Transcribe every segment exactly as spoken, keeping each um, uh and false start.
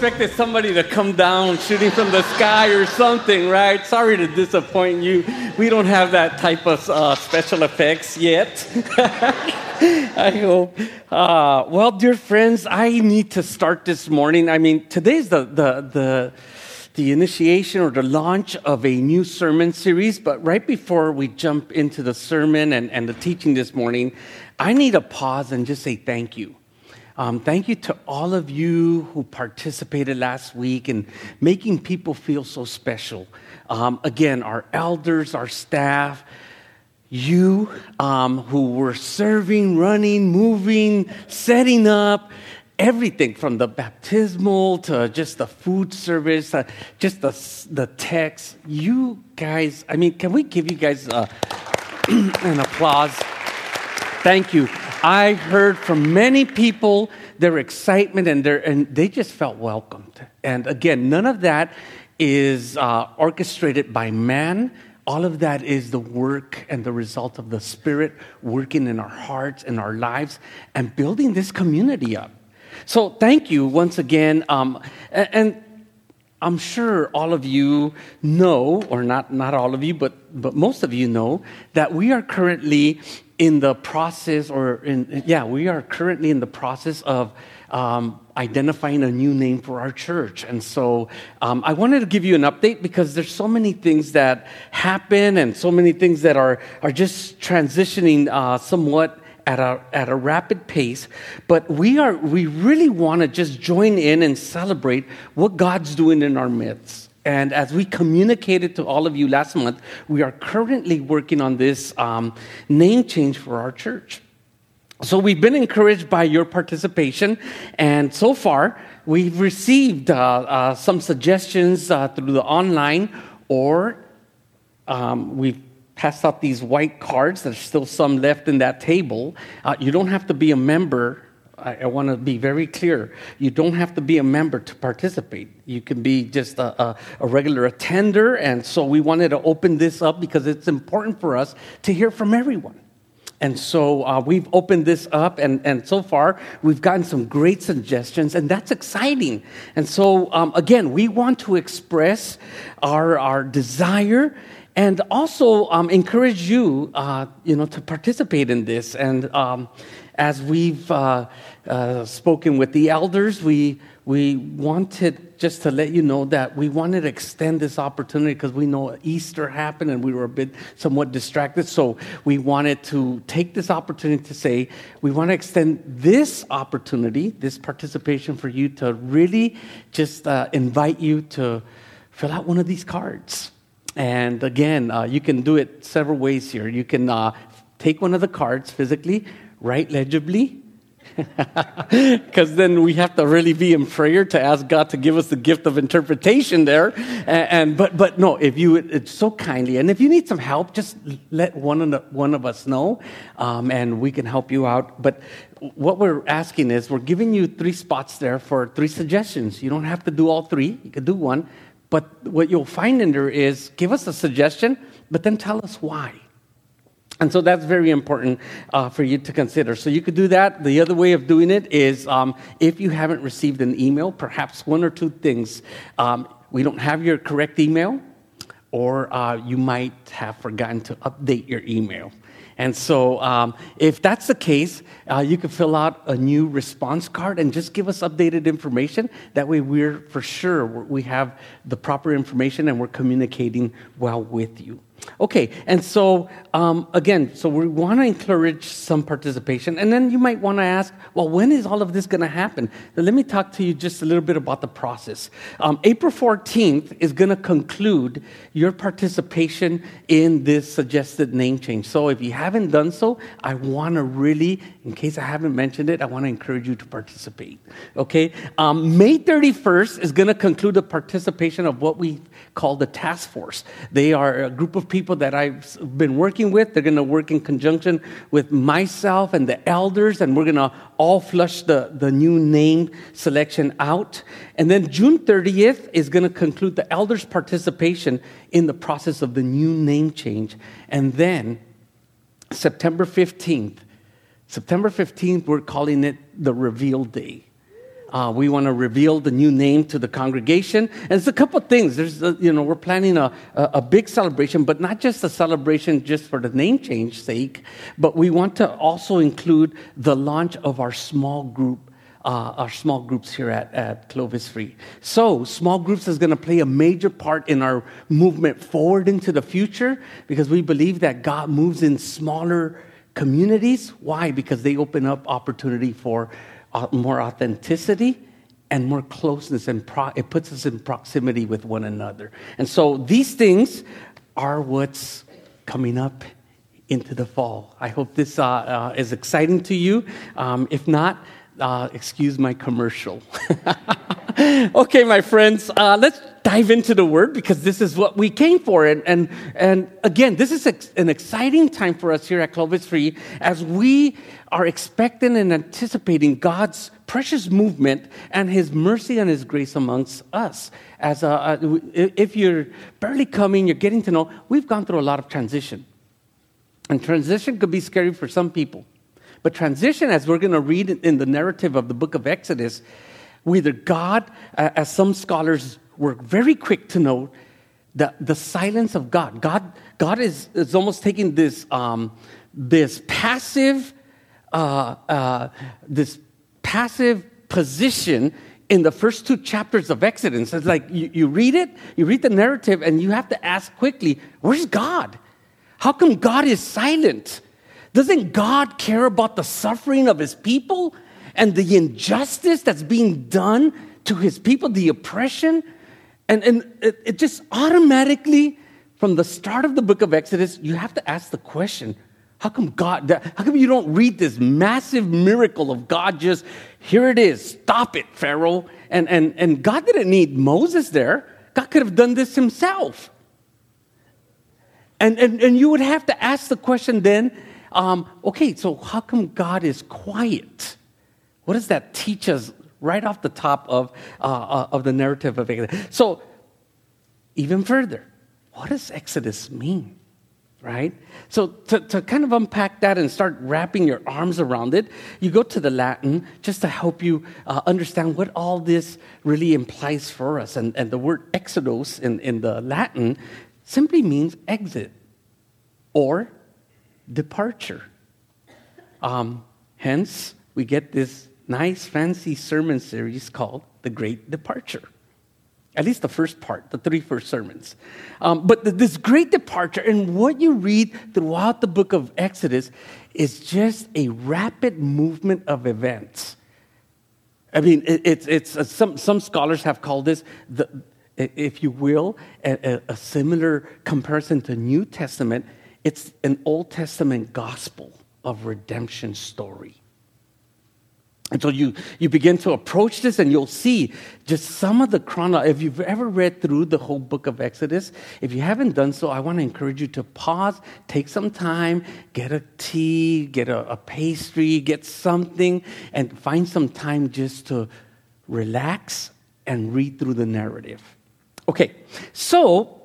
expected somebody to come down shooting from the sky or something, right? Sorry to disappoint you. We don't have that type of uh, special effects yet. I hope. Uh, well, dear friends, I need to start this morning. I mean, today's the the the the initiation or the launch of a new sermon series. But right before we jump into the sermon and, and the teaching this morning, I need to pause and just say thank you. Um, thank you to all of you who participated last week in making people feel so special. Um, again, our elders, our staff, you um, who were serving, running, moving, setting up, everything from the baptismal to just the food service, uh, just the the text. You guys, I mean, can we give you guys uh, an applause? Thank you. I heard from many people their excitement and their and they just felt welcomed. And again, none of that is uh, orchestrated by man. All of that is the work and the result of the Spirit working in our hearts and our lives and building this community up. So thank you once again. Um, and, and I'm sure all of you know, or not, not all of you, but, but most of you know, that we are currently in the process, or in, yeah, we are currently in the process of um, identifying a new name for our church. And so um, I wanted to give you an update because there's so many things that happen and so many things that are, are just transitioning uh, somewhat at a at a rapid pace, but we are we really want to just join in and celebrate what God's doing in our midst. And as we communicated to all of you last month, we are currently working on this um, name change for our church. So we've been encouraged by your participation, and so far we've received uh, uh, some suggestions uh, through the online, or um, we've passed out these white cards. There's still some left in that table. Uh, you don't have to be a member. I, I want to be very clear. You don't have to be a member to participate. You can be just a, a, a regular attender. And so we wanted to open this up because it's important for us to hear from everyone. And so uh, we've opened this up, and, and so far we've gotten some great suggestions, and that's exciting. And so, um, again, we want to express our, our desire and also um, encourage you, uh, you know, to participate in this. And um, as we've uh, uh, spoken with the elders, we we wanted just to let you know that we wanted to extend this opportunity because we know Easter happened and we were a bit somewhat distracted. So we wanted to take this opportunity to say we want to extend this opportunity, this participation for you to really just uh, invite you to fill out one of these cards. And again, uh, you can do it several ways here. You can uh, take one of the cards physically, write legibly, because then we have to really be in prayer to ask God to give us the gift of interpretation there. And, and but but no, if you it's so kindly, and if you need some help, just let one of the, one of us know, um, and we can help you out. But what we're asking is, we're giving you three spots there for three suggestions. You don't have to do all three; you can do one. But what you'll find in there is, give us a suggestion, but then tell us why. And so that's very important uh, for you to consider. So you could do that. The other way of doing it is, um, if you haven't received an email, perhaps one or two things. Um, we don't have your correct email, or uh, you might have forgotten to update your email. And so um, if that's the case, uh, you can fill out a new response card and just give us updated information. That way we're for sure we have the proper information and we're communicating well with you. Okay, and so um, again, so we want to encourage some participation. And then you might want to ask, well, when is all of this going to happen? Now, let me talk to you just a little bit about the process. Um, April fourteenth is going to conclude your participation in this suggested name change. So if you haven't done so, I want to really, in case I haven't mentioned it, I want to encourage you to participate. Okay, um, May thirty-first is going to conclude the participation of what we call the task force. They are a group of people that I've been working with. They're going to work in conjunction with myself and the elders, and we're going to all flush the, the new name selection out. And then June thirtieth is going to conclude the elders' participation in the process of the new name change. And then September fifteenth, September fifteenth, we're calling it the Reveal Day. Uh, we want to reveal the new name to the congregation. And it's a couple of things. There's, a, you know, we're planning a, a, a big celebration, but not just a celebration just for the name change sake, but we want to also include the launch of our small group, uh, our small groups here at, at Clovis Free. So small groups is going to play a major part in our movement forward into the future because we believe that God moves in smaller communities. Why? Because they open up opportunity for uh, more authenticity and more closeness, and pro- it puts us in proximity with one another. And so these things are what's coming up into the fall. I hope this uh, uh, is exciting to you. Um, if not, uh, excuse my commercial. Okay, my friends, uh, let's dive into the Word because this is what we came for. And, and, and again, this is ex- an exciting time for us here at Clovis Free as we are expecting and anticipating God's precious movement and His mercy and His grace amongst us. As a, uh, if you're barely coming, you're getting to know, we've gone through a lot of transition. And transition could be scary for some people. But transition, as we're going to read in the narrative of the book of Exodus, whether God, uh, as some scholars were very quick to note, the, the silence of God. God, God is, is almost taking this, um, this passive, uh, uh, this passive position in the first two chapters of Exodus. It's like you, you read it, you read the narrative, and you have to ask quickly, where's God? How come God is silent? Doesn't God care about the suffering of His people and the injustice that's being done to His people, the oppression? And, and it, it just automatically, from the start of the book of Exodus, you have to ask the question, how come God, how come you don't read this massive miracle of God just, here it is, stop it, Pharaoh. And, and, and God didn't need Moses there. God could have done this Himself. And, and, and you would have to ask the question then, um, okay, so how come God is quiet? What does that teach us right off the top of, uh, uh, of the narrative of Exodus? So, even further, what does Exodus mean, right? So, to, to kind of unpack that and start wrapping your arms around it, you go to the Latin just to help you uh, understand what all this really implies for us. And, and the word exodus in, in the Latin simply means exit or departure. Um, hence, we get this nice, fancy sermon series called The Great Departure. At least the first part, the three first sermons. Um, but the, this great departure, and what you read throughout the book of Exodus is just a rapid movement of events. I mean, it, it's it's uh, some some scholars have called this the, if you will, a, a similar comparison to New Testament. It's an Old Testament gospel of redemption story. And so you, you begin to approach this and you'll see just some of the chronology. If you've ever read through the whole book of Exodus, if you haven't done so, I want to encourage you to pause, take some time, get a tea, get a, a pastry, get something, and find some time just to relax and read through the narrative. Okay, so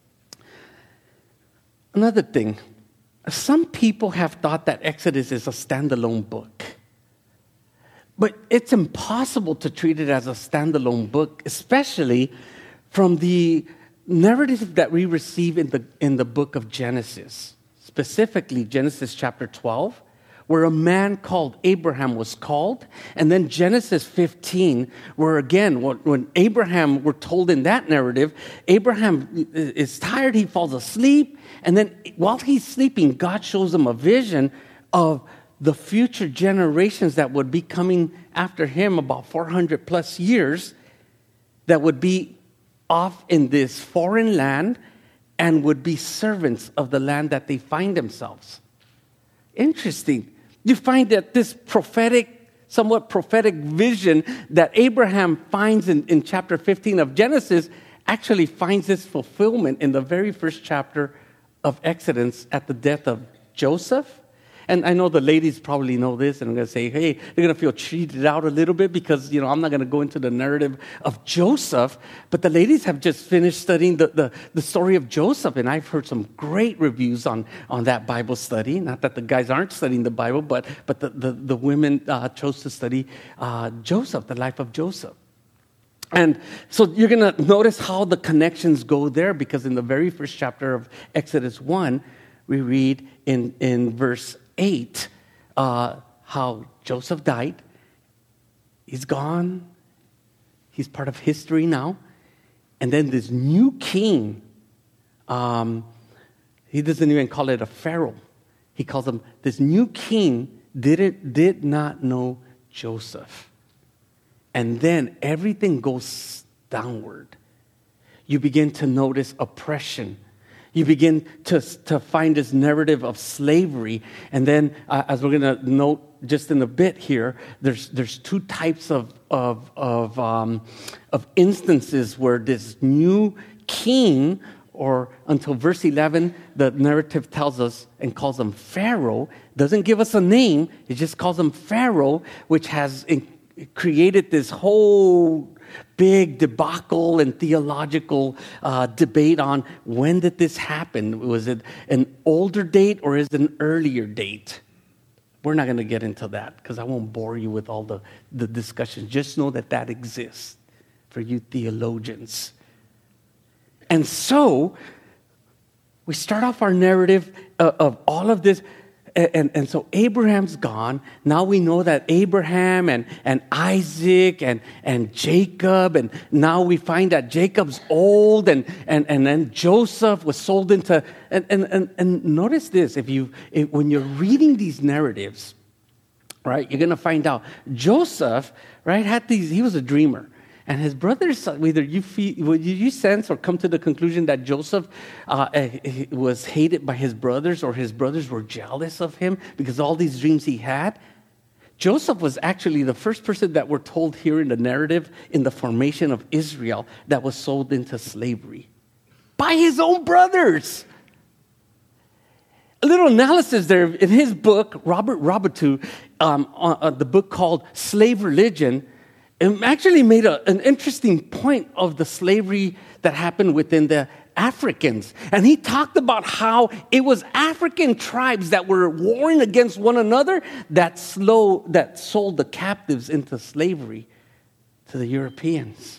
another thing. Some people have thought that Exodus is a standalone book. But it's impossible to treat it as a standalone book, especially from the narrative that we receive in the, in the book of Genesis, specifically Genesis chapter twelve, where a man called Abraham was called, and then Genesis fifteen, where again, when Abraham, we're told in that narrative, Abraham is tired, he falls asleep, and then while he's sleeping, God shows him a vision of the future generations that would be coming after him about four hundred plus years that would be off in this foreign land and would be servants of the land that they find themselves. Interesting. You find that this prophetic, somewhat prophetic vision that Abraham finds in, in chapter fifteen of Genesis actually finds its fulfillment in the very first chapter of Exodus at the death of Joseph. And I know the ladies probably know this, and I'm going to say, hey, they're going to feel cheated out a little bit because, you know, I'm not going to go into the narrative of Joseph, but the ladies have just finished studying the, the, the story of Joseph, and I've heard some great reviews on, on that Bible study. Not that the guys aren't studying the Bible, but, but the, the, the women uh, chose to study uh, Joseph, the life of Joseph. And so you're going to notice how the connections go there, because in the very first chapter of Exodus one, we read in, in verse eight uh, how Joseph died. He's gone. He's part of history now. And then this new king, um, he doesn't even call it a pharaoh. He calls him, this new king didn't, did not know Joseph. And then everything goes downward. You begin to notice oppression. You begin to, to find this narrative of slavery. And then, uh, as we're going to note just in a bit here, there's there's two types of of of, um, of instances where this new king, or until verse eleven, the narrative tells us and calls him Pharaoh, doesn't give us a name. It just calls him Pharaoh, which has in, created this whole big debacle and theological uh, debate on when did this happen? Was it an older date or is it an earlier date? We're not going to get into that because I won't bore you with all the, the discussions. Just know that that exists for you theologians. And so we start off our narrative of, of all of this. And, and, and so Abraham's gone. Now we know that Abraham and, and Isaac and, and Jacob, and now we find that Jacob's old, and, and, and then Joseph was sold into, and, and, and, and notice this, if you if, when you're reading these narratives, right, you're going to find out Joseph, right, had these, he was a dreamer. And his brothers, whether you feel, you sense or come to the conclusion that Joseph uh, was hated by his brothers, or his brothers were jealous of him because of all these dreams he had. Joseph was actually the first person that we're told here in the narrative in the formation of Israel that was sold into slavery by his own brothers. A little analysis there in his book, Robert Robitou, um, uh, the book called Slave Religion, it actually made a, an interesting point of the slavery that happened within the Africans. And he talked about how it was African tribes that were warring against one another that slow, that sold the captives into slavery to the Europeans.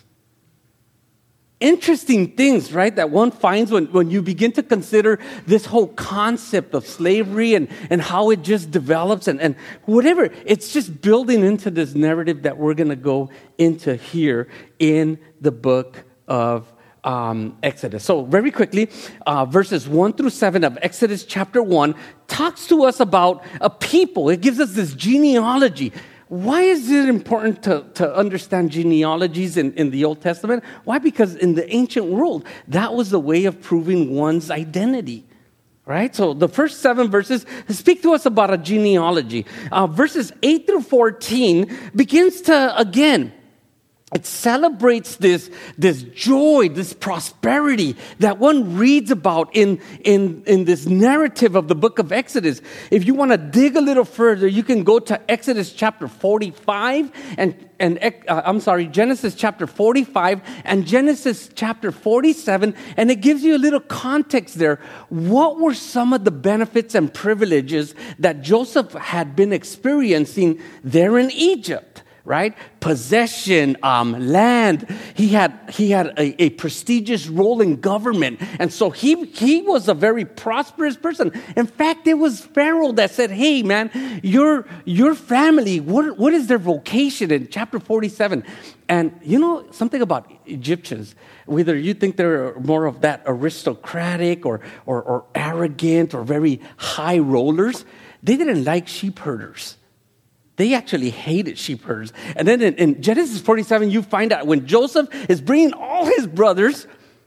Interesting things, right, that one finds when, when you begin to consider this whole concept of slavery and, and how it just develops and, and whatever. It's just building into this narrative that we're going to go into here in the book of um, Exodus. So very quickly, uh, verses one through seven of Exodus chapter one talks to us about a people. It gives us this genealogy. Why is it important to, to understand genealogies in, in the Old Testament? Why? Because in the ancient world, that was the way of proving one's identity, right? So the first seven verses speak to us about a genealogy. Uh, verses eight through fourteen begins to, again, it celebrates this, this joy, this prosperity that one reads about in, in, in this narrative of the book of Exodus. If you want to dig a little further, you can go to Exodus chapter forty-five and, and uh, I'm sorry, Genesis chapter forty-five and Genesis chapter forty-seven, and it gives you a little context there. What were some of the benefits and privileges that Joseph had been experiencing there in Egypt? Right? Possession, um, land. He had he had a, a prestigious role in government. And so he, he was a very prosperous person. In fact, it was Pharaoh that said, hey, man, your, your family, what, what is their vocation in chapter forty-seven? And you know something about Egyptians, whether you think they're more of that aristocratic or, or, or arrogant or very high rollers, they didn't like sheep herders. They actually hated sheep herders. And then in, in Genesis forty-seven, you find out when Joseph is bringing all his brothers,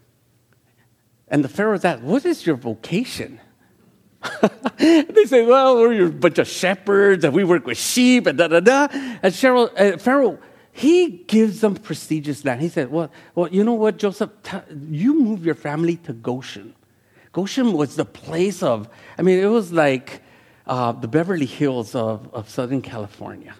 and the Pharaoh's asked, what is your vocation? They say, well, we're a bunch of shepherds, and we work with sheep, and da-da-da. And Cheryl, uh, Pharaoh, he gives them prestigious land. He said, well, well you know what, Joseph? T- you move your family to Goshen. Goshen was the place of, I mean, it was like, uh, the Beverly Hills of, of Southern California.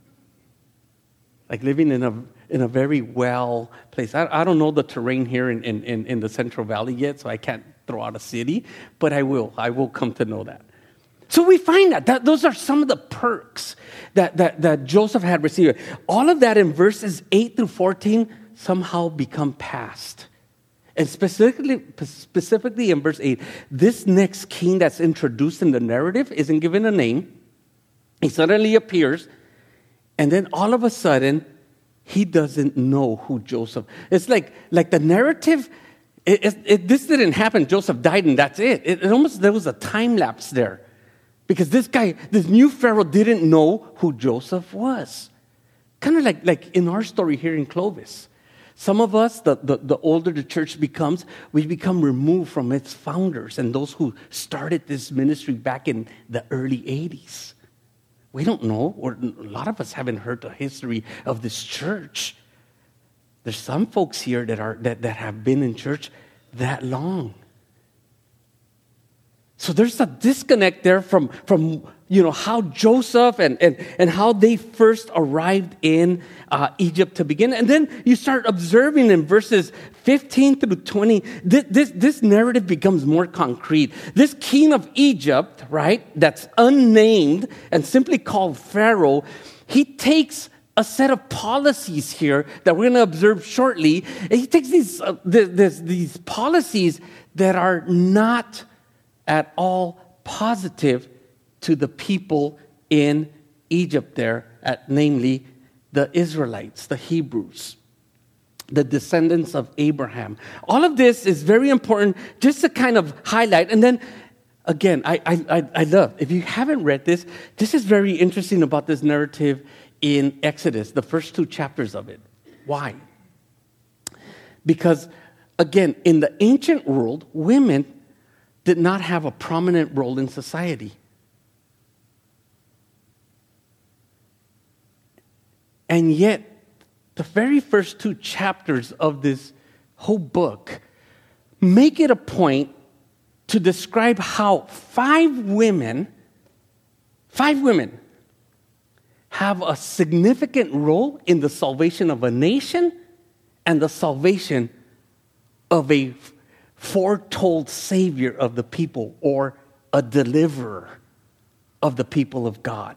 Like living in a in a very well place. I, I don't know the terrain here in, in, in the Central Valley yet, so I can't throw out a city, but I will. I will come to know that. So we find that, that those are some of the perks that, that, that Joseph had received. All of that in verses eight through fourteen somehow become past. And specifically, specifically in verse eight, this next king that's introduced in the narrative isn't given a name. He suddenly appears, and then all of a sudden, he doesn't know who Joseph. It's like, like the narrative, it, it, it, this didn't happen. Joseph died and that's it. it. It almost, there was a time lapse there. Because this guy, this new Pharaoh didn't know who Joseph was. Kind of like, like in our story here in Clovis. Some of us, the, the, the older the church becomes, we become removed from its founders and those who started this ministry back in the early eighties. We don't know, or a lot of us haven't heard the history of this church. There's some folks here that are that, that have been in church that long. So there's a disconnect there from, from you know, how Joseph and, and, and how they first arrived in uh, Egypt to begin. And then you start observing in verses fifteen through twenty, this, this, this narrative becomes more concrete. This king of Egypt, right, that's unnamed and simply called Pharaoh, he takes a set of policies here that we're going to observe shortly. And he takes these, uh, this, these policies that are not at all positive to the people in Egypt there, at, namely the Israelites, the Hebrews, the descendants of Abraham. All of this is very important just to kind of highlight. And then, again, I, I, I love, if you haven't read this, this is very interesting about this narrative in Exodus, the first two chapters of it. Why? Because, again, in the ancient world, women did not have a prominent role in society. And yet, the very first two chapters of this whole book make it a point to describe how five women, five women have a significant role in the salvation of a nation and the salvation of a foretold savior of the people, or a deliverer of the people of God.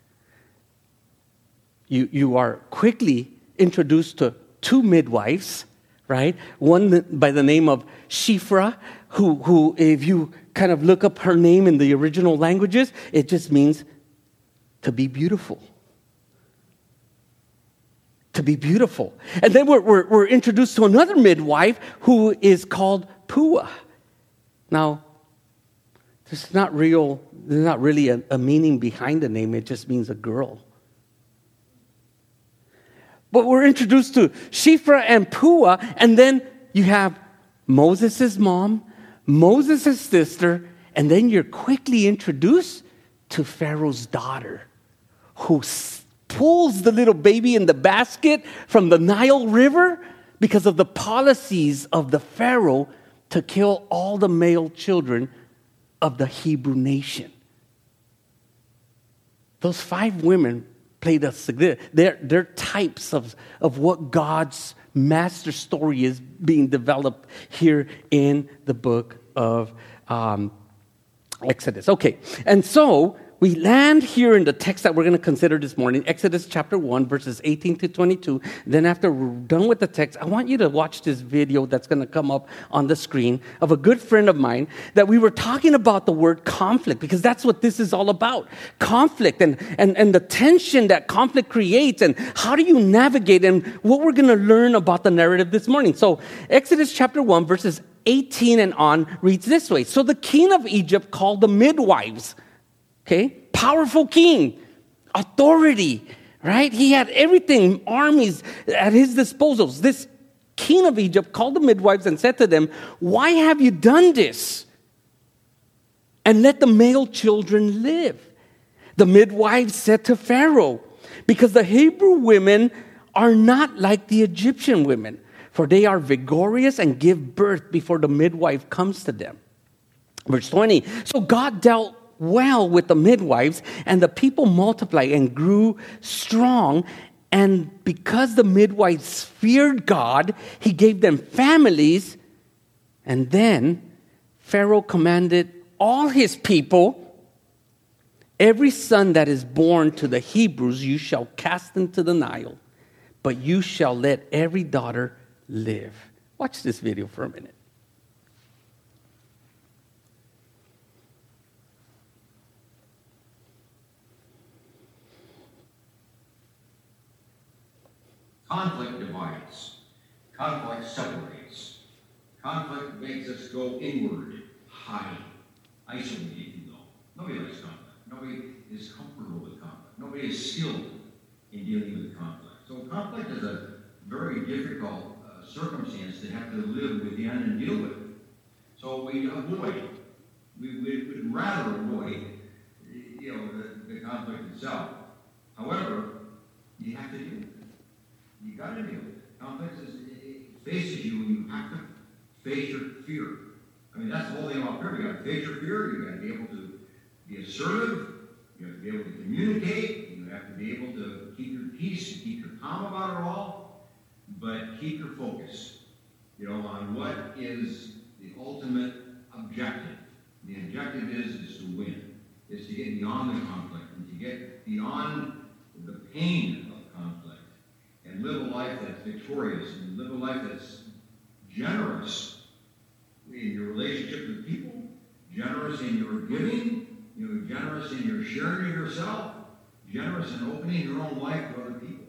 You, you are quickly introduced to two midwives, right? One by the name of Shiphrah, who, who, if you kind of look up her name in the original languages, it just means to be beautiful. To be beautiful. And then we're, we're, we're introduced to another midwife who is called Puah. Now, there's not real, there's not really a, a meaning behind the name. It just means a girl. But we're introduced to Shiphrah and Puah, and then you have Moses' mom, Moses' sister, and then you're quickly introduced to Pharaoh's daughter, who pulls the little baby in the basket from the Nile River because of the policies of the Pharaoh to kill all the male children of the Hebrew nation. Those five women played a significant, they're, they're types of, of what God's master story is being developed here in the book of um, Exodus. Okay, and so we land here in the text that we're going to consider this morning, Exodus chapter one, verses eighteen to twenty-two. Then after we're done with the text, I want you to watch this video that's going to come up on the screen of a good friend of mine that we were talking about the word conflict, because that's what this is all about. Conflict and, and, and the tension that conflict creates, and how do you navigate, and what we're going to learn about the narrative this morning. So Exodus chapter one, verses eighteen and on reads this way. So the king of Egypt called the midwives. Okay, powerful king, authority, right? He had everything, armies at his disposal. This king of Egypt called the midwives and said to them, "Why have you done this? And let the male children live." The midwives said to Pharaoh, "Because the Hebrew women are not like the Egyptian women, for they are vigorous and give birth before the midwife comes to them." Verse twenty, so God dealt well with the midwives, and the people multiplied and grew strong. And because the midwives feared God, he gave them families. And then Pharaoh commanded all his people, every son that is born to the Hebrews you shall cast into the Nile, but you shall let every daughter live. Watch this video for a minute. Conflict divides. Conflict separates. Conflict makes us go inward, hide, isolate, if you will. Nobody likes conflict. Nobody is comfortable with conflict. Nobody is skilled in dealing with conflict. So conflict is a very difficult uh, circumstance to have to live within and deal with. So we avoid. We would rather avoid, you know, the, the conflict itself. However, you have to deal with it. You got to deal with it. Conflict is, it faces you, and you have to face your fear. I mean, that's the whole thing about fear. You got to face your fear. You got to be able to be assertive. You have to be able to communicate. You have to be able to keep your peace and keep your calm about it all. But keep your focus, you know, on what is the ultimate objective. The objective is is to win. Is to get beyond the conflict and to get beyond the pain of conflict. And live a life that's victorious, and live a life that's generous in your relationship with people, generous in your giving, you know, generous in your sharing of yourself, generous in opening your own life to other people.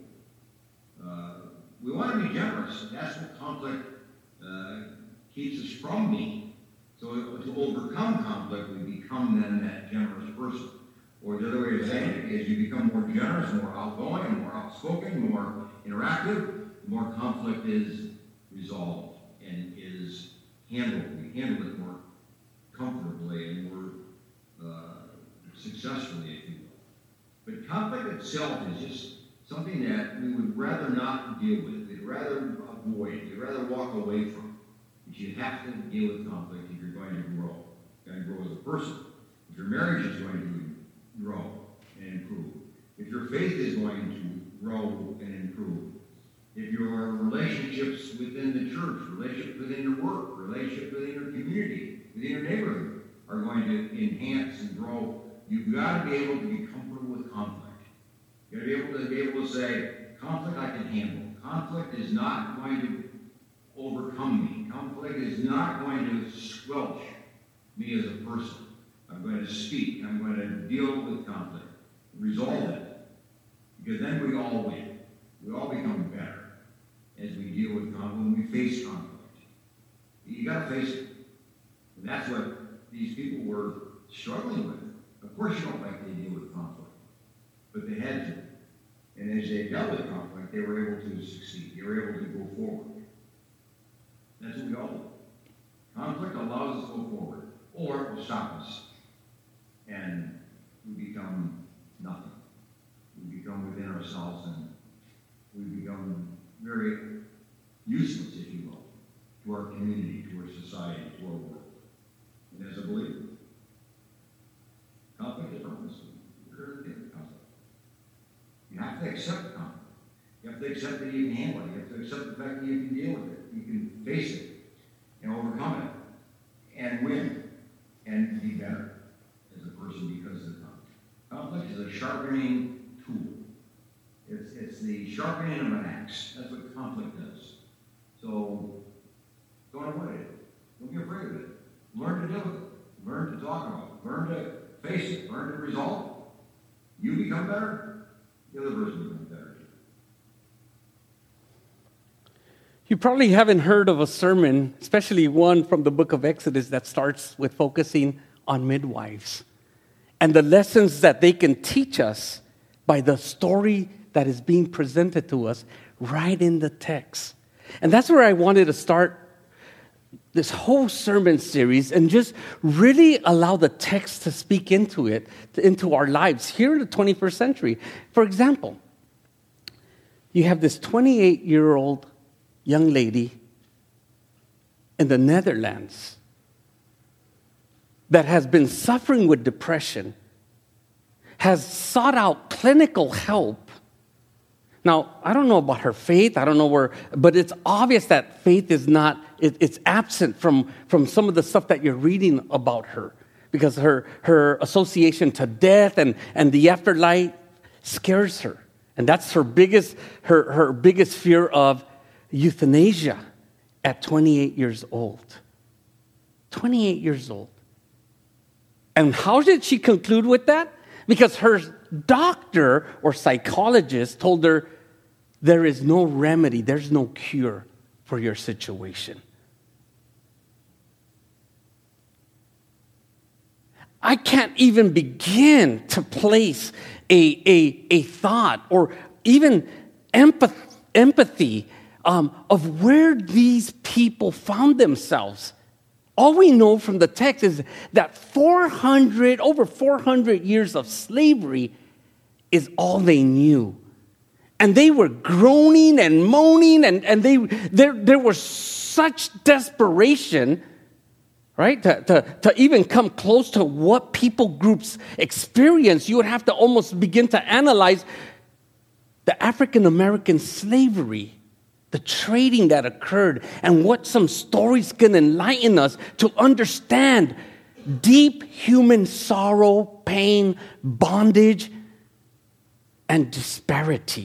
Uh, we want to be generous, and that's what conflict uh, keeps us from being. So to overcome conflict, we become then that generous person. Or the other way of saying it is you become more generous, more outgoing, more outspoken, more interactive, the more conflict is resolved and is handled. We handle it more comfortably and more uh, successfully, if you will. But conflict itself is just something that we would rather not deal with. We'd rather avoid. We'd rather walk away from. But you have to deal with conflict if you're going to grow. You're going to grow as a person. If your marriage is going to grow and improve. If your faith is going to grow and improve. If your relationships within the church, relationships within your work, relationships within your community, within your neighborhood are going to enhance and grow, you've got to be able to be comfortable with conflict. You've got to be able to be able to say, conflict I can handle. Conflict is not going to overcome me. Conflict is not going to squelch me as a person. I'm going to speak. I'm going to deal with conflict, resolve it, because then we all win. We all become better as we deal with conflict, when we face conflict. You got to face it. And that's what these people were struggling with. Of course you don't like to deal with conflict, but they had to. And as they dealt with conflict, they were able to succeed. They were able to go forward. That's what we all do. Conflict allows us to go forward, or it will stop us. And we become nothing. We become within ourselves, and we become very useless, if you will, to our community, to our society, to our world. And as a believer, conflict is harmless. We're going to deal with conflict. You have to accept conflict. You have to accept that you can handle it. You have to accept the fact that you can deal with it. You can face it and overcome it and win and be better as a person because of the conflict. Conflict is a sharpening tool. It's, it's the sharpening of an axe. That's what conflict does. So don't avoid it. Don't be afraid of it. Learn to deal with it. Learn to talk about it. Learn to face it. Learn to resolve it. You become better, the other person becomes better too. You probably haven't heard of a sermon, especially one from the book of Exodus, that starts with focusing on midwives and the lessons that they can teach us by the story that is being presented to us right in the text. And that's where I wanted to start this whole sermon series and just really allow the text to speak into it, into our lives here in the twenty-first century. For example, you have this twenty-eight-year-old young lady in the Netherlands that has been suffering with depression has sought out clinical help. Now, I don't know about her faith. I don't know where, but it's obvious that faith is not, it, it's absent from, from some of the stuff that you're reading about her, because her, her association to death and, and the afterlife scares her. And that's her biggest, her, her biggest fear of euthanasia at twenty-eight years old. twenty-eight years old. And how did she conclude with that? Because her doctor or psychologist told her, there is no remedy, there's no cure for your situation. I can't even begin to place a, a, a thought or even empath, empathy um, of where these people found themselves. All we know from the text is that four hundred, over four hundred years of slavery is all they knew. And they were groaning and moaning, and, and they there, there was such desperation, right, to, to, to even come close to what people groups experience. You would have to almost begin to analyze the African American slavery, the trading that occurred, and what some stories can enlighten us to understand deep human sorrow, pain, bondage, and disparity.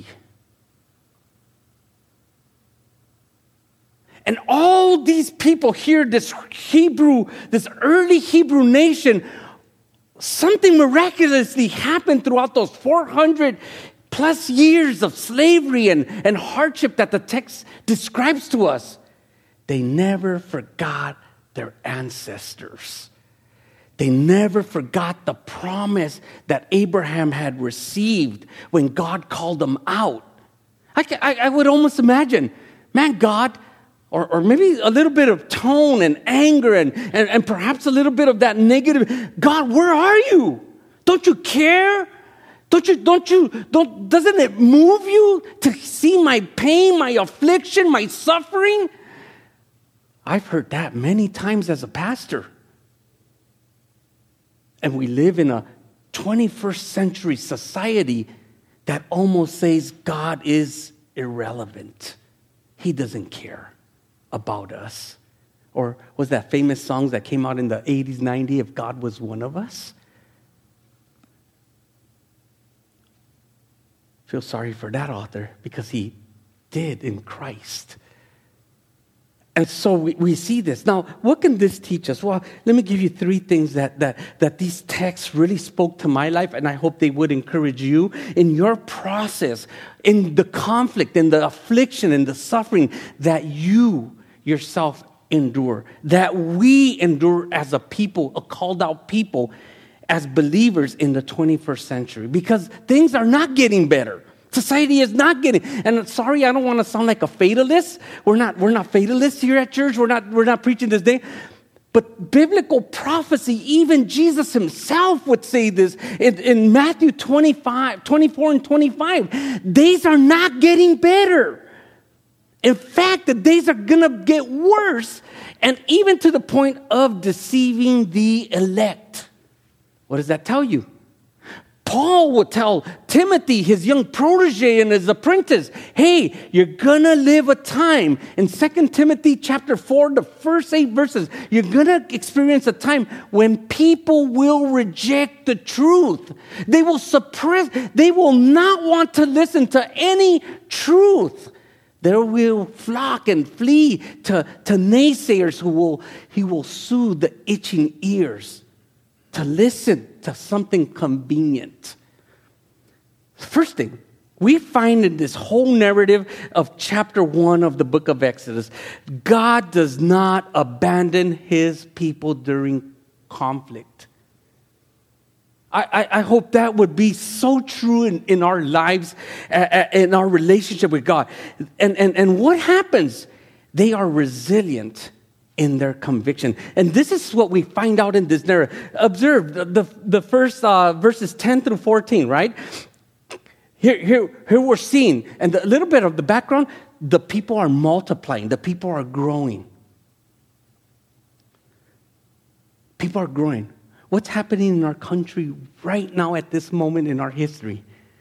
And all these people here, this Hebrew, this early Hebrew nation, something miraculously happened throughout those four hundred plus years of slavery and, and hardship that the text describes to us. They never forgot their ancestors. They never forgot the promise that Abraham had received when God called them out. I, I, I would almost imagine, man, God, or, or maybe a little bit of tone and anger and, and, and perhaps a little bit of that negative. God, where are you? Don't you care? Don't you, don't you, don't, doesn't it move you to see my pain, my affliction, my suffering? I've heard that many times as a pastor. And we live in a twenty-first century society that almost says God is irrelevant. He doesn't care about us. Or was that famous song that came out in the eighties, nineties, If God Was One of Us? Feel sorry for that author because he did in Christ. And so we, we see this. Now, what can this teach us? Well, let me give you three things that, that, that these texts really spoke to my life, and I hope they would encourage you in your process, in the conflict, in the affliction, in the suffering that you yourself endure, that we endure as a people, a called out people, as believers in the twenty-first century, because things are not getting better. Society is not getting, and sorry, I don't want to sound like a fatalist. We're not, we're not fatalists here at church. We're not, we're not preaching this day. But biblical prophecy, even Jesus himself would say this in, in Matthew twenty-five, twenty-four and twenty-five. Days are not getting better. In fact, the days are going to get worse, and even to the point of deceiving the elect. What does that tell you? Paul would tell Timothy, his young protege and his apprentice, hey, you're going to live a time. In Second Timothy chapter four, the first eight verses, you're going to experience a time when people will reject the truth. They will suppress, they will not want to listen to any truth. They will flock and flee to, to naysayers who will, he will soothe the itching ears to listen to something convenient. First thing, we find in this whole narrative of chapter one of the book of Exodus, God does not abandon his people during conflict. I, I, I hope that would be so true in, in our lives, uh, in our relationship with God. And, and, and what happens? They are resilient in their conviction. And this is what we find out in this narrative. Observe the, the, the first uh, verses ten through fourteen, right? Here, here, here we're seeing, and a little bit of the background, the people are multiplying. The people are growing. People are growing. What's happening in our country right now at this moment in our history?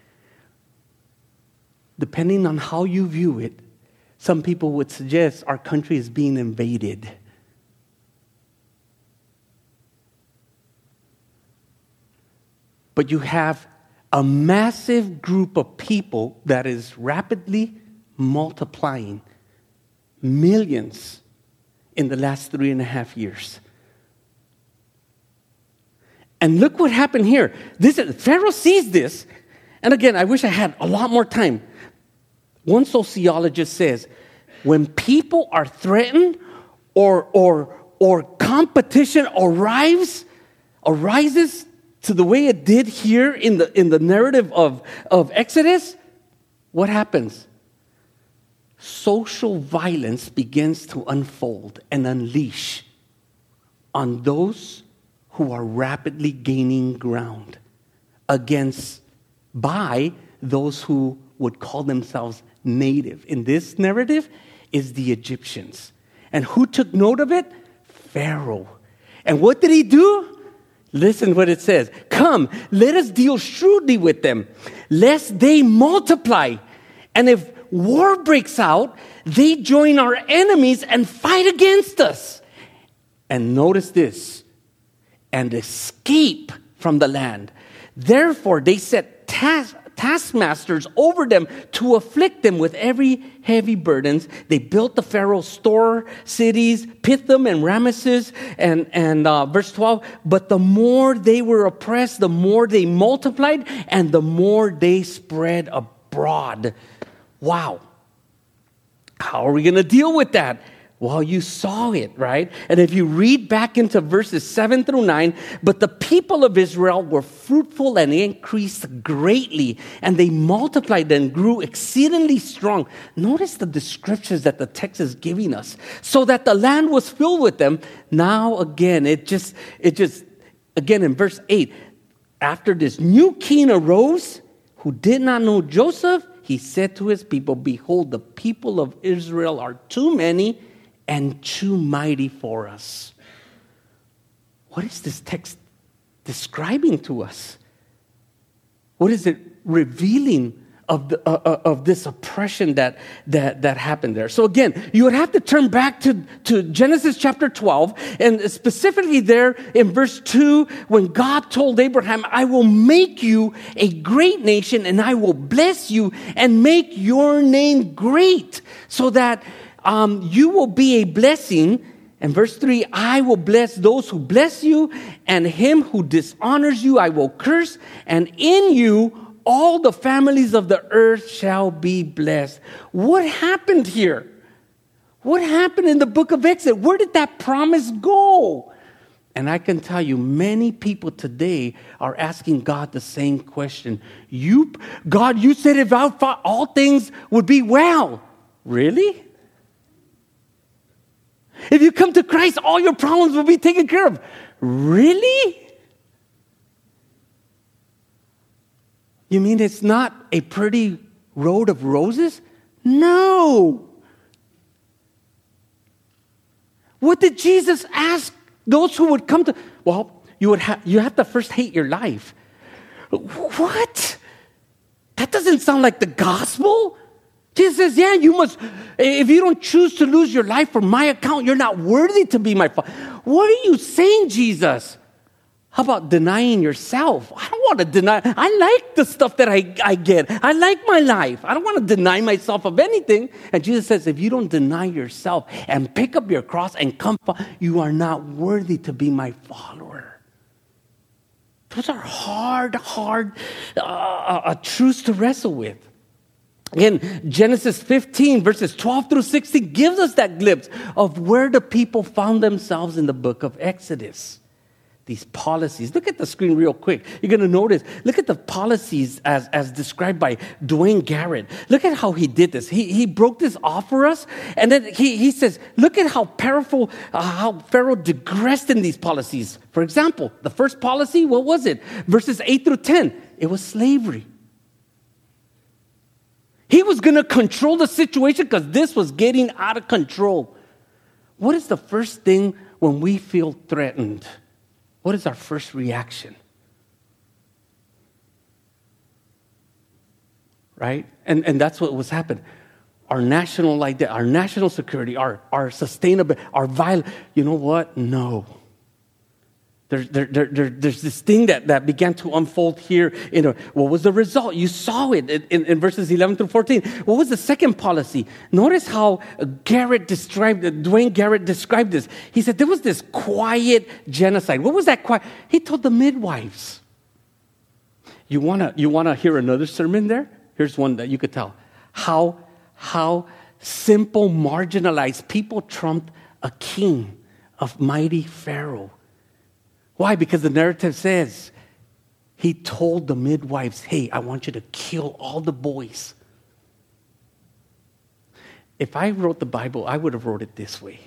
Depending on how you view it, some people would suggest our country is being invaded. But you have a massive group of people that is rapidly multiplying, millions in the last three and a half years. And look what happened here. This is, Pharaoh sees this. And again, I wish I had a lot more time. One sociologist says, when people are threatened or, or, or competition arrives, arises to the way it did here in the, in the narrative of, of Exodus, what happens? Social violence begins to unfold and unleash on those who are rapidly gaining ground against, by those who would call themselves native. In this narrative is the Egyptians. And who took note of it? Pharaoh. And what did he do? Listen what it says. Come, let us deal shrewdly with them, lest they multiply. And if war breaks out, they join our enemies and fight against us. And notice this, and escape from the land. Therefore, they set task, taskmasters over them to afflict them with every heavy burdens. They built the Pharaoh store cities, Pithom and Ramesses, and, and uh, verse twelve, but the more they were oppressed, the more they multiplied, and the more they spread abroad. Wow. How are we going to deal with that? Well, you saw it, right? And if you read back into verses seven through nine, but the people of Israel were fruitful and increased greatly, and they multiplied and grew exceedingly strong. Notice the descriptions that the text is giving us. So that the land was filled with them. Now, again, it just, it just, again, in verse eight, after this new king arose, who did not know Joseph, he said to his people, behold, the people of Israel are too many and too mighty for us. What is this text describing to us? What is it revealing of the, uh, of this oppression that, that, that happened there? So again, you would have to turn back to, to Genesis chapter twelve, and specifically there in verse two, when God told Abraham, I will make you a great nation, and I will bless you and make your name great, so that Um, you will be a blessing. And verse three, I will bless those who bless you, and him who dishonors you I will curse, and in you all the families of the earth shall be blessed. What happened here? What happened in the book of Exodus? Where did that promise go? And I can tell you, many people today are asking God the same question. You, God, you said if I fought, all things would be well. Really? If you come to Christ, all your problems will be taken care of. Really? You mean it's not a pretty road of roses? No. What did Jesus ask those who would come to? Well, you would have you have to first hate your life. What? That doesn't sound like the gospel. Jesus says, yeah, you must, if you don't choose to lose your life for my account, you're not worthy to be my father. What are you saying, Jesus? How about denying yourself? I don't want to deny. I like the stuff that I, I get. I like my life. I don't want to deny myself of anything. And Jesus says, if you don't deny yourself and pick up your cross and come, you are not worthy to be my follower. Those are hard, hard uh, uh, truths to wrestle with. Again, Genesis fifteen, verses twelve through sixteen, gives us that glimpse of where the people found themselves in the book of Exodus. These policies. Look at the screen real quick. You're going to notice, look at the policies as, as described by Dwayne Garrett. Look at how he did this. He, he broke this off for us, and then he, he says, look at how powerful, uh, how Pharaoh digressed in these policies. For example, the first policy, what was it? Verses eight through ten, it was slavery. He was going to control the situation because this was getting out of control. What is the first thing when we feel threatened? what is our first reaction? Right? And and that's what was happening. Our national identity, our national security, our, our sustainability, our violence. You know what? No. There's, there, there, there, there's this thing that, that began to unfold here. You know, what was the result? You saw it in, in, in verses eleven through fourteen. What was the second policy? Notice how Garrett described it, Dwayne Garrett described this. He said there was this quiet genocide. What was that quiet? He told the midwives. You wanna, you wanna hear another sermon there? Here's one that you could tell. How, how simple, marginalized people trumped a king of mighty Pharaoh. Why? Because the narrative says he told the midwives, hey, I want you to kill all the boys. If I wrote the Bible, I would have wrote it this way.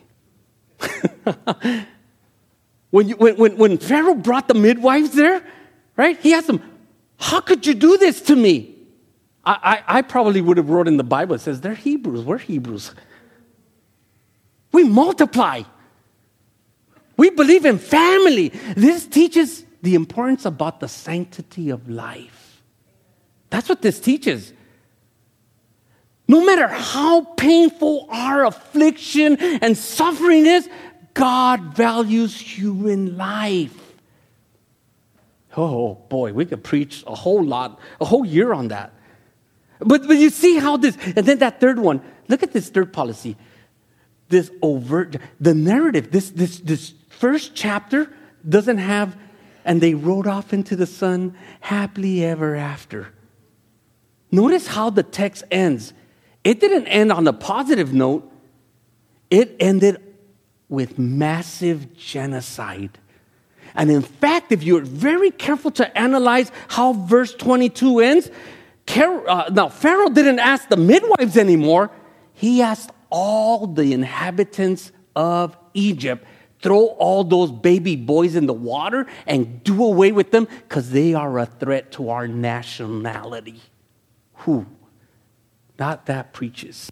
when, you, when, when, when Pharaoh brought the midwives there, right, he asked them, how could you do this to me? I, I, I probably would have wrote in the Bible, it says, they're Hebrews, we're Hebrews. We multiply. We believe in family. This teaches the importance about the sanctity of life. That's what this teaches. No matter how painful our affliction and suffering is, God values human life. Oh boy, we could preach a whole lot, a whole year on that. But, but you see how this, and then that third one, look at this third policy. This overt, the narrative, this, this, this first chapter doesn't have, and they rode off into the sun happily ever after. Notice how the text ends. It didn't end on a positive note. It ended with massive genocide. And in fact, if you're very careful to analyze how verse twenty-two ends, uh, now Pharaoh didn't ask the midwives anymore. He asked all the inhabitants of Egypt, throw all those baby boys in the water and do away with them because they are a threat to our nationality. Who? Not that preaches.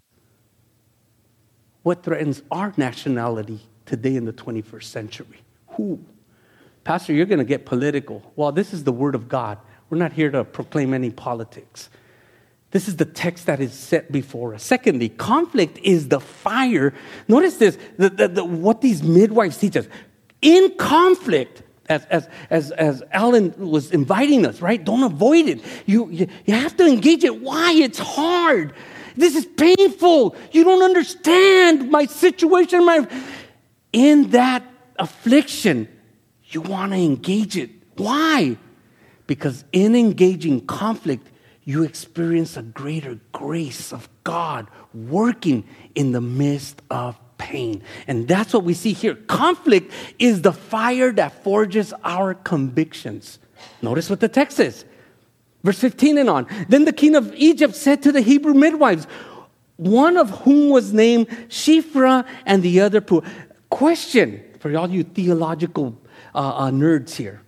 What threatens our nationality today in the twenty-first century? Who? Pastor, you're going to get political. Well, this is the Word of God. We're not here to proclaim any politics. This is the text that is set before us. Secondly, conflict is the fire. Notice this, the, the, the, what these midwives teach us. In conflict, as, as, as, as Alan was inviting us, right? Don't avoid it. You, you, you have to engage it. Why? It's hard. This is painful. You don't understand my situation. My... In that affliction, you want to engage it. Why? Because in engaging conflict, you experience a greater grace of God working in the midst of pain. And that's what we see here. Conflict is the fire that forges our convictions. Notice what the text says. Verse fifteen and on. Then the king of Egypt said to the Hebrew midwives, one of whom was named Shiphrah and the other Puah. Question for all you theological uh, uh, nerds here.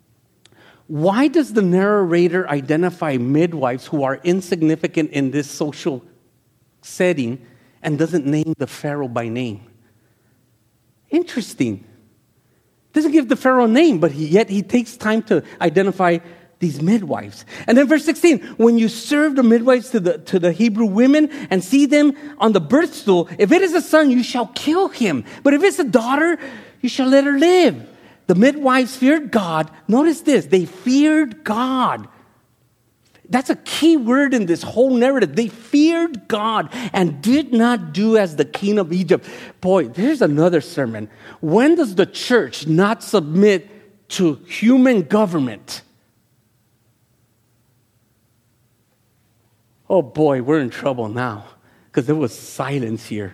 Why does the narrator identify midwives who are insignificant in this social setting and doesn't name the Pharaoh by name? Interesting. Doesn't give the Pharaoh a name, but he, yet he takes time to identify these midwives. And then verse sixteen, when you serve the midwives to the, to the Hebrew women and see them on the birth stool, if it is a son, you shall kill him. But if it's a daughter, you shall let her live. The midwives feared God. Notice this, they feared God. That's a key word in this whole narrative. They feared God and did not do as the king of Egypt. Boy, there's another sermon. When does the church not submit to human government? Oh boy, we're in trouble now because there was silence here.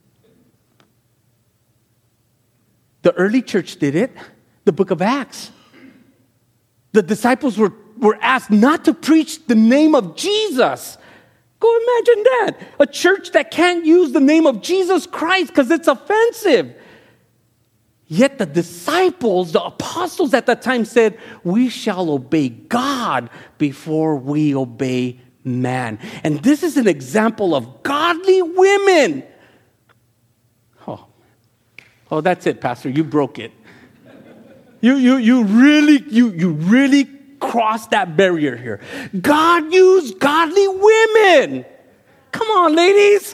The early church did it. The book of Acts. The disciples were, were asked not to preach the name of Jesus. Go imagine that. A church that can't use the name of Jesus Christ because it's offensive. Yet the disciples, the apostles at that time said, we shall obey God before we obey man. And this is an example of godly women. Oh, oh that's it, Pastor. You broke it. You, you, you really, you, you really crossed that barrier here. God used godly women. Come on, ladies.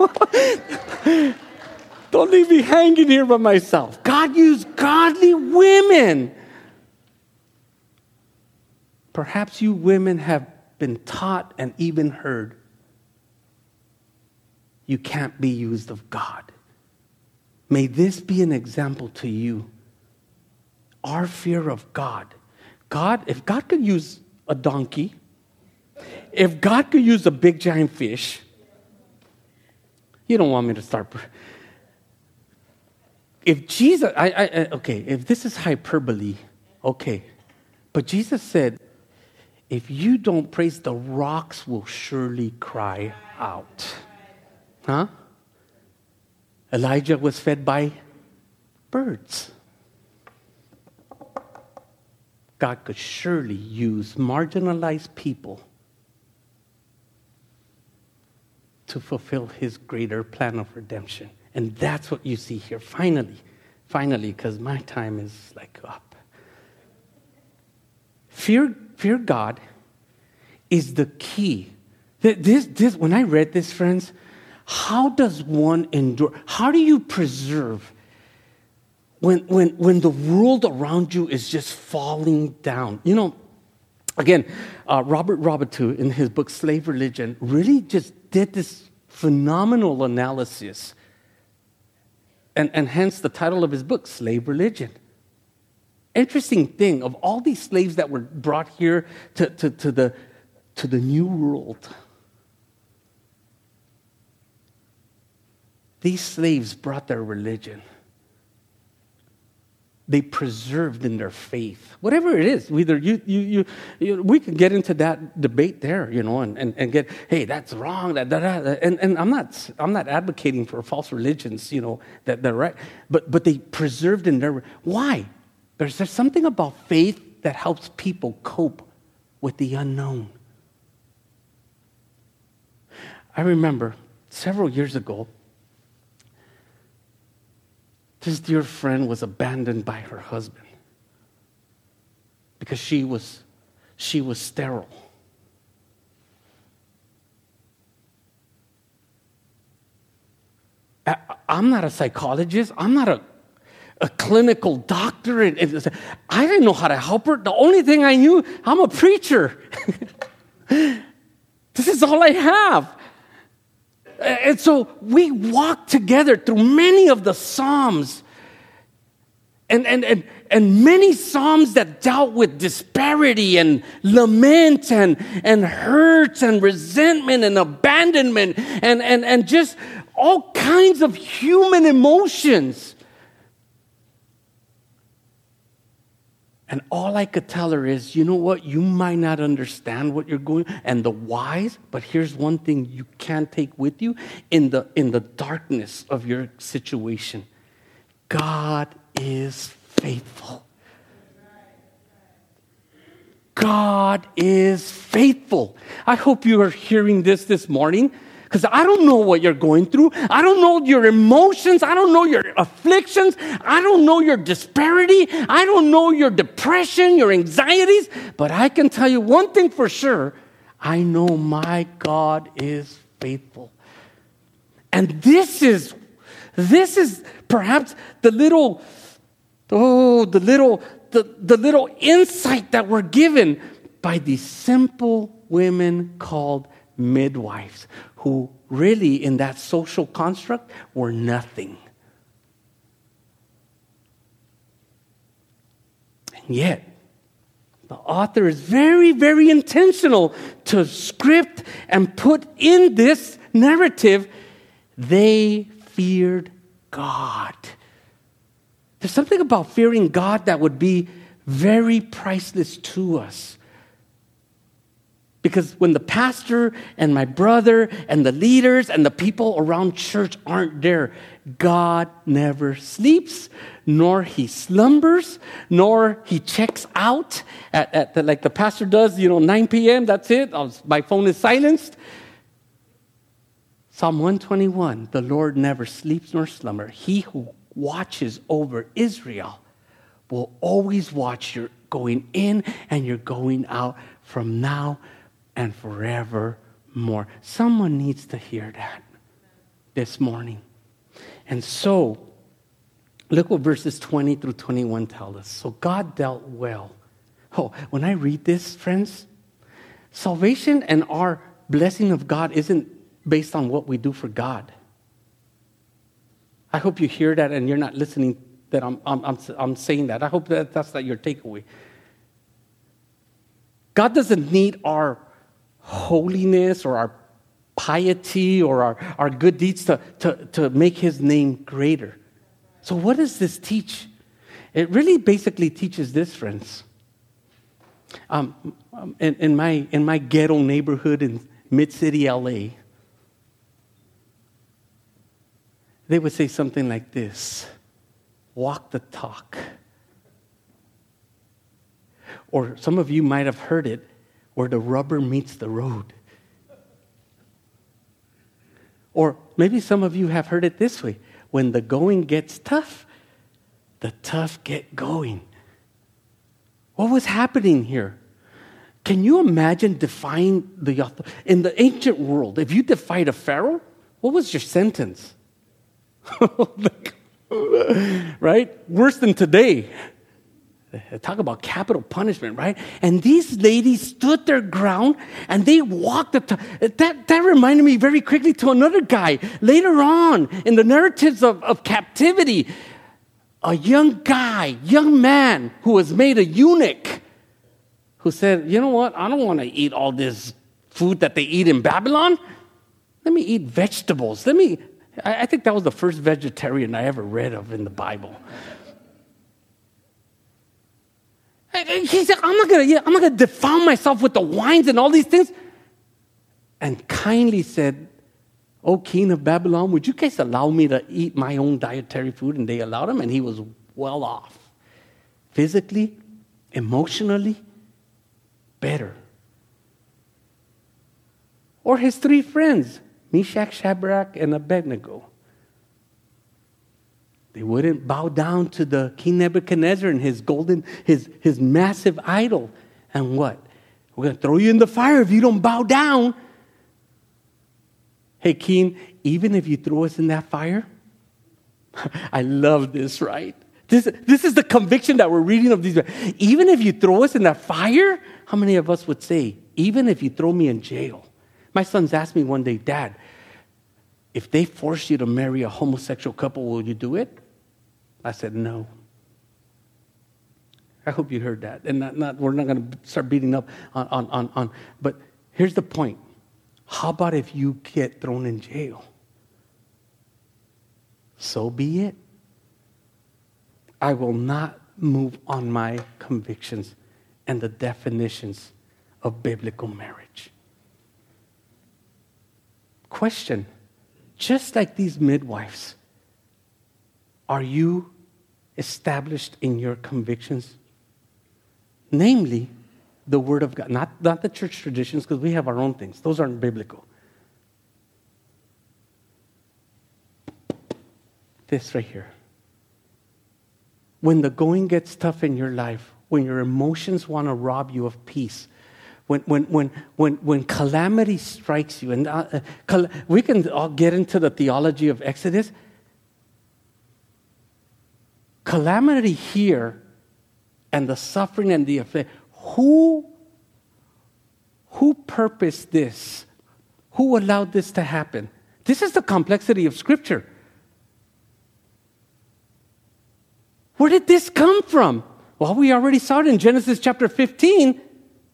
Don't leave me hanging here by myself. God used godly women. Perhaps you women have been taught and even heard you can't be used of God. May this be an example to you. Our fear of God. God, if God could use a donkey, if God could use a big giant fish, you don't want me to start. If Jesus, I, I, okay, if this is hyperbole, okay. But Jesus said, if you don't praise, the rocks will surely cry out. Huh? Elijah was fed by birds. God could surely use marginalized people to fulfill his greater plan of redemption. And that's what you see here. Finally, finally, because my time is like up. Fear, fear God is the key. This, this, when I read this, friends, how does one endure? How do you preserve when, when, when the world around you is just falling down? You know, again, uh, Robert Robitou in his book, Slave Religion, really just did this phenomenal analysis. And, and hence the title of his book, Slave Religion. Interesting thing, of all these slaves that were brought here to, to, to, the, to the New World, these slaves brought their religion. They preserved in their faith. Whatever it is, either you, you, you, you we can get into that debate there, you know, and, and, and get, hey, that's wrong, that, that, that. And, and I'm not I'm not advocating for false religions, you know, that they're right. But but they preserved in their, why? There's, there's something about faith that helps people cope with the unknown. I remember several years ago, this dear friend was abandoned by her husband because she was, she was sterile. I, I'm not a psychologist. I'm not a, a clinical doctor. And, and I didn't know how to help her. The only thing I knew, I'm a preacher. This is all I have. And so we walked together through many of the Psalms and, and, and, and many Psalms that dealt with disparity and lament and, and hurt and resentment and abandonment and, and, and just all kinds of human emotions. And all I could tell her is, you know what? You might not understand what you're going, and the whys, but here's one thing you can take with you in the in the darkness of your situation. God is faithful. God is faithful. I hope you are hearing this this morning. Because I don't know what you're going through. I don't know your emotions. I don't know your afflictions. I don't know your disparity. I don't know your depression, your anxieties. But I can tell you one thing for sure. I know my God is faithful. And this is, this is perhaps the little, oh, the little, the, the little insight that we're given by these simple women called midwives, who really in that social construct were nothing. And yet, the author is very, very intentional to script and put in this narrative, they feared God. There's something about fearing God that would be very priceless to us. Because when the pastor and my brother and the leaders and the people around church aren't there, God never sleeps, nor he slumbers, nor he checks out at, at the, like the pastor does, you know, nine p.m., that's it. My phone is silenced. Psalm one twenty-one, the Lord never sleeps nor slumbers. He who watches over Israel will always watch your going in and your going out from now and forevermore. Someone needs to hear that this morning. And so, look what verses twenty through twenty-one tell us. So God dealt well. Oh, when I read this, friends, salvation and our blessing of God isn't based on what we do for God. I hope you hear that and you're not listening that I'm, I'm, I'm, I'm saying that. I hope that that's not your takeaway. God doesn't need our holiness or our piety or our, our good deeds to, to, to make his name greater. So what does this teach? It really basically teaches this, friends. Um, in, in, my, in my ghetto neighborhood in Mid-City, L A, they would say something like this: walk the talk. Or some of you might have heard it, where the rubber meets the road. Or maybe some of you have heard it this way: when the going gets tough, the tough get going. What was happening here? Can you imagine defying the authority? In the ancient world, if you defied a pharaoh, what was your sentence? Right? Worse than today. Talk about capital punishment, right? And these ladies stood their ground and they walked the t- that that reminded me very quickly to another guy later on in the narratives of, of captivity. A young guy, young man who was made a eunuch, who said, you know what? I don't want to eat all this food that they eat in Babylon. Let me eat vegetables. Let me. I, I think that was the first vegetarian I ever read of in the Bible. He said, I'm not gonna, yeah, I'm not gonna defile myself with the wines and all these things. And kindly said, O king of Babylon, would you guys allow me to eat my own dietary food? And they allowed him, and he was well off. Physically, emotionally, better. Or his three friends, Meshach, Shadrach, and Abednego. They wouldn't bow down to the King Nebuchadnezzar and his golden, his, his massive idol. And what? We're going to throw you in the fire if you don't bow down. Hey, King, even if you throw us in that fire, I love this, right? This, this is the conviction that we're reading of these. Even if you throw us in that fire, how many of us would say, even if you throw me in jail? My sons asked me one day, Dad, if they force you to marry a homosexual couple, will you do it? I said, no. I hope you heard that. And not, not, we're not going to start beating up on, on, on, on. But here's the point. How about if you get thrown in jail? So be it. I will not move on my convictions and the definitions of biblical marriage. Question. Just like these midwives, are you established in your convictions? Namely, the Word of God. Not, not the church traditions, because we have our own things. Those aren't biblical. This right here. When the going gets tough in your life, when your emotions want to rob you of peace, When when when when when calamity strikes you, and uh, cal- we can all get into the theology of Exodus. Calamity here, and the suffering and the affliction. Who who purposed this? Who allowed this to happen? This is the complexity of Scripture. Where did this come from? Well, we already saw it in Genesis chapter fifteen.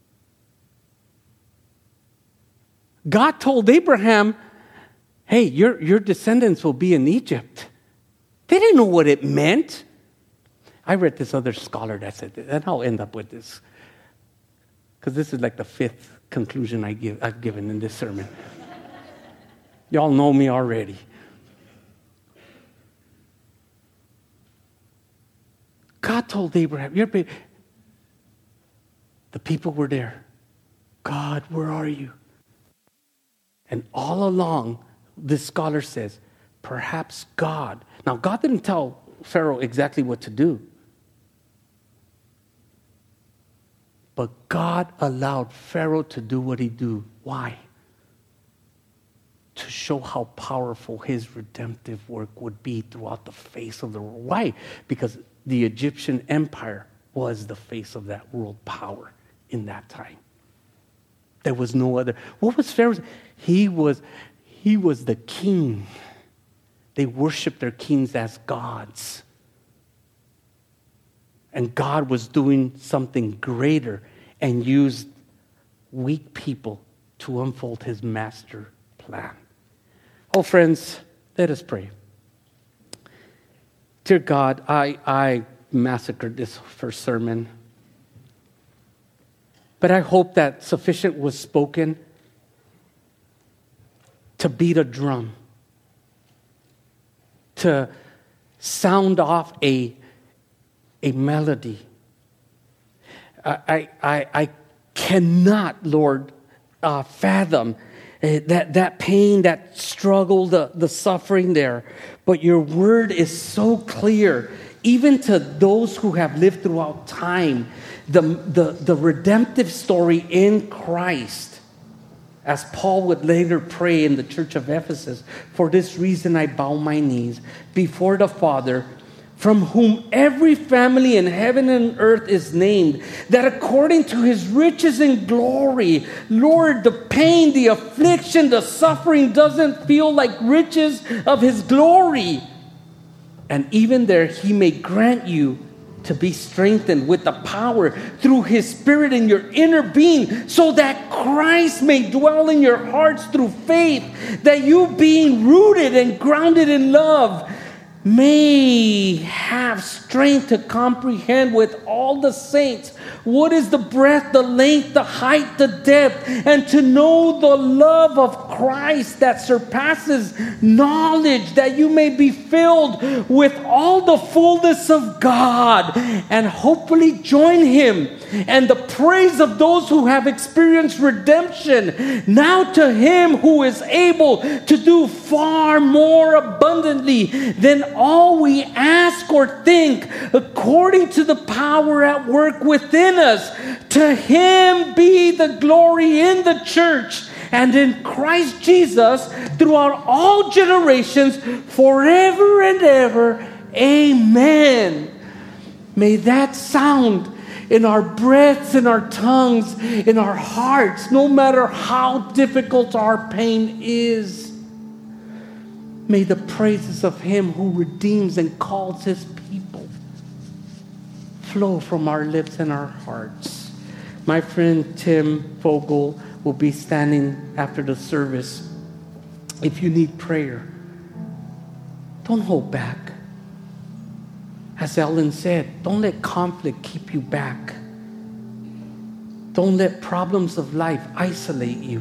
God told Abraham, hey, your, your descendants will be in Egypt. They didn't know what it meant. I read this other scholar that said this, and I'll end up with this, because this is like the fifth conclusion I give, I've given in this sermon. Y'all know me already. God told Abraham, your baby. The people were there. God, where are you? And all along, this scholar says, perhaps God. Now, God didn't tell Pharaoh exactly what to do. But God allowed Pharaoh to do what he do. Why? To show how powerful his redemptive work would be throughout the face of the world. Why? Because the Egyptian empire was the face of that world power in that time. There was no other. What was Pharaoh? He was, he was the king. They worshiped their kings as gods. And God was doing something greater and used weak people to unfold his master plan. Oh, friends, let us pray. Dear God, I, I massacred this first sermon. But I hope that sufficient was spoken to beat a drum, to sound off a, a melody. I, I, I cannot, Lord, uh, fathom uh, that, that pain, that struggle, the, the suffering there. But your word is so clear, even to those who have lived throughout time, the, the, the redemptive story in Christ. As Paul would later pray in the church of Ephesus, for this reason I bow my knees before the Father, from whom every family in heaven and earth is named, that according to his riches and glory, Lord, the pain, the affliction, the suffering doesn't feel like riches of his glory. And even there, he may grant you to be strengthened with the power through his Spirit in your inner being, so that Christ may dwell in your hearts through faith, that you, being rooted and grounded in love, may have strength to comprehend with all the saints what is the breadth, the length, the height, the depth, and to know the love of Christ that surpasses knowledge, that you may be filled with all the fullness of God, and hopefully join him and the praise of those who have experienced redemption. Now to him who is able to do far more abundantly than all we ask or think, according to the power at work within us. To him be the glory in the church and in Christ Jesus throughout all generations, forever and ever. Amen. May that sound in our breaths, in our tongues, in our hearts, no matter how difficult our pain is. May the praises of him who redeems and calls his people flow from our lips and our hearts. My friend Tim Fogel will be standing after the service. If you need prayer, don't hold back. As Ellen said, don't let conflict keep you back. Don't let problems of life isolate you.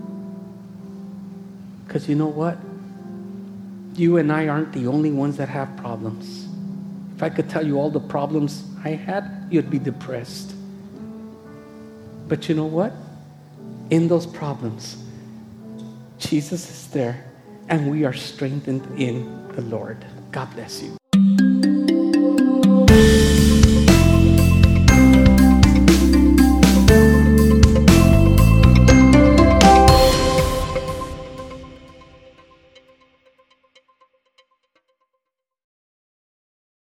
Because you know what? You and I aren't the only ones that have problems. If I could tell you all the problems I had, you'd be depressed. But you know what? In those problems, Jesus is there, and we are strengthened in the Lord. God bless you.